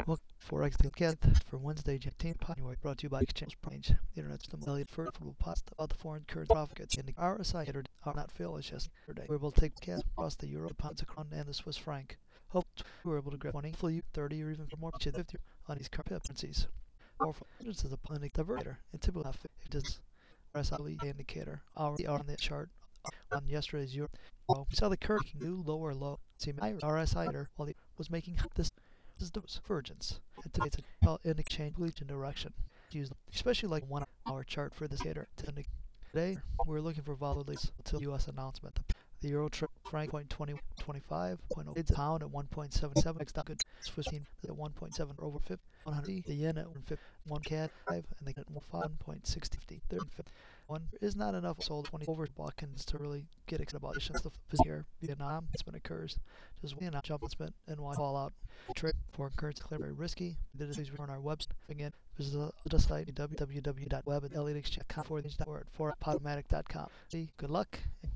Look for Exit for Wednesday, January, brought to you by Exchange Range. The Internet's the million for pasta about the foreign currency profits in the RSI hitter are not fail as yesterday. We were able to take cash across the euro, the pound, the crown, and the Swiss franc. Hope we were able to grab 20, 30, or even more 50 on these currencies. Or for instance, as a planning diverter, and typically not fit. It does RSI indicator. Our on the chart on yesterday's euro. We saw the curve making new lower low. See my RSI hitter while it was making this is the divergence. And today it's an exchange in direction. Use especially like 1 hour chart for this indicator. Today we're looking for volatility until U.S. announcement. The euro franc 0.2025, 0.08, pound at 1.77, next good Swiss 15 at 1.7 over 50, 100, the yen at 1 CAD 5, and the at 1.60, 30, one is not enough sold 20 over Balkans to really get excited about it. The here Vietnam it's been occurs just jump it's been and why fall out trade foreign currency clear very risky. This is on our website again. Visit the site www.web@elliottexchange.com for Podomatic.com. Good luck.